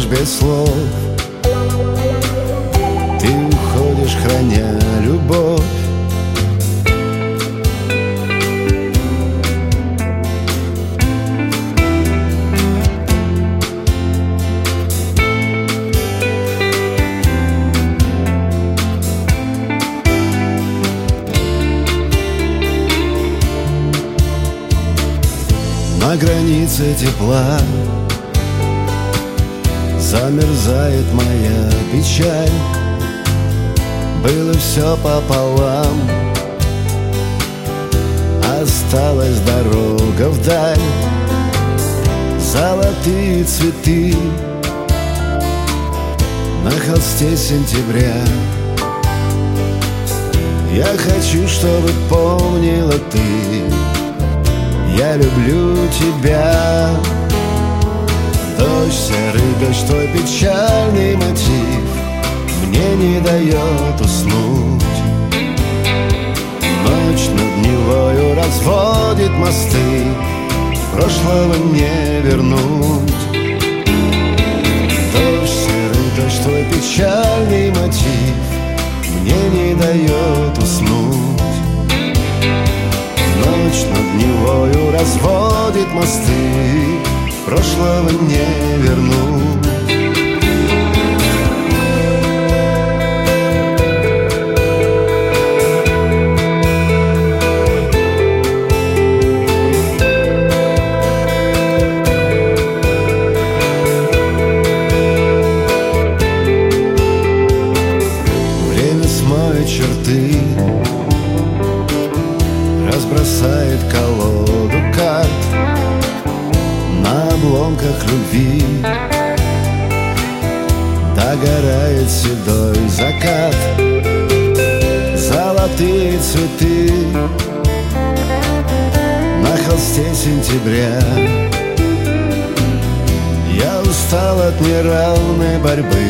без слов. Ты уходишь, храня любовь. На границе тепла замерзает моя печаль. Было все пополам, осталась дорога вдаль. Золотые цветы на холсте сентября. Я хочу, чтобы помнила ты: я люблю тебя. Дождь, серый дождь, твой печальный мотив мне не дает уснуть. Ночь над Невою разводит мосты, прошлого не вернуть. Дождь, серый дождь, твой печальный мотив мне не дает уснуть. Ночь над Невою разводит мосты, прошлого не вернуть. Время смоет черты, разбросает колоду карт на обломках любви. Догорает седой закат, золотые цветы на холсте сентября. Я устал от неравной борьбы,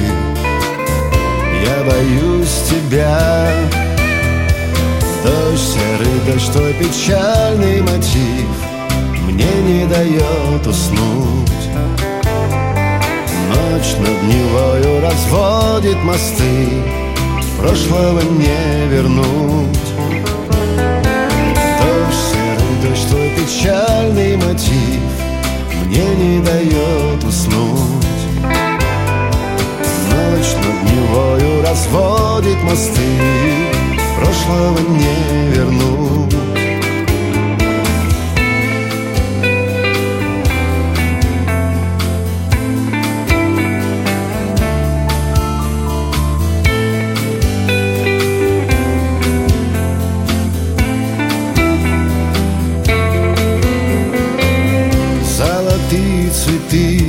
я боюсь тебя. Дождь, серый дождь, твой печальный мотив мне не дает уснуть. Ночь над Невою разводит мосты, прошлого не вернуть. Дождь, серый дождь, твой печальный мотив мне не дает уснуть. Ночь над Невою разводит мосты, прошлого не вернуть. Золотые цветы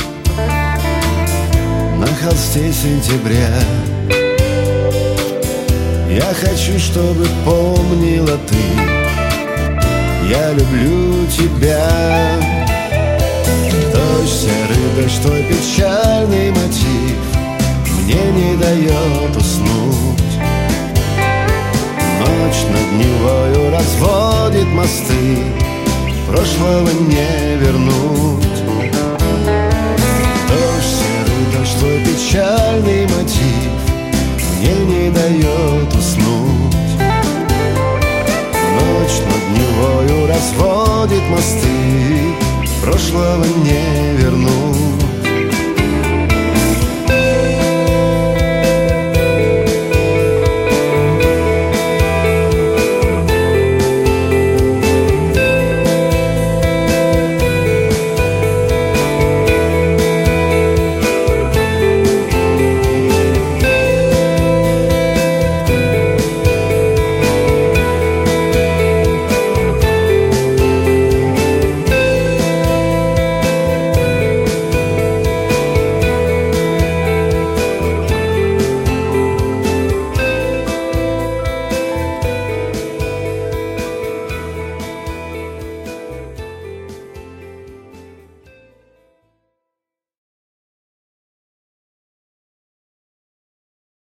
на холсте сентября. Я хочу, чтобы помнила ты: я люблю тебя. Дождь, серый дождь, твой печальный мотив мне не дает уснуть. Ночь над Невою разводит мосты, прошлого не вернуть. Дождь, серый дождь, твой печальный мотив мне не дает уснуть. Ночь над Невою разводит мосты, прошлого не вернуть.